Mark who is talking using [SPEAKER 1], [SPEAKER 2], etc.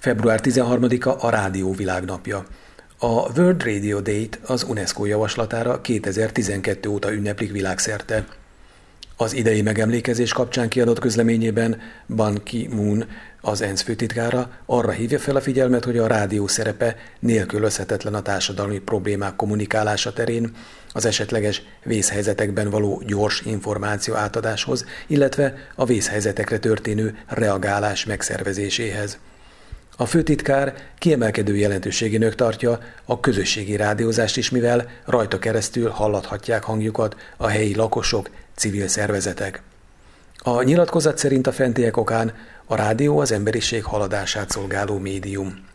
[SPEAKER 1] Február 13-a a Rádió Világnapja. A World Radio Day-t az UNESCO javaslatára 2012 óta ünneplik világszerte. Az idei megemlékezés kapcsán kiadott közleményében Ban Ki-moon, az ENSZ főtitkára arra hívja fel a figyelmet, hogy a rádió szerepe nélkülözhetetlen a társadalmi problémák kommunikálása terén, az esetleges vészhelyzetekben való gyors információ átadáshoz, illetve a vészhelyzetekre történő reagálás megszervezéséhez. A főtitkár kiemelkedő jelentőségének tartja a közösségi rádiózást is, mivel rajta keresztül hallathatják hangjukat a helyi lakosok, civil szervezetek. A nyilatkozat szerint a fentiek okán a rádió az emberiség haladását szolgáló médium.